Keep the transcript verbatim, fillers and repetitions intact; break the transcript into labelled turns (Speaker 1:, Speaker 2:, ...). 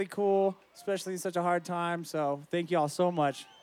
Speaker 1: cool, especially in such a hard time. So thank you all so much.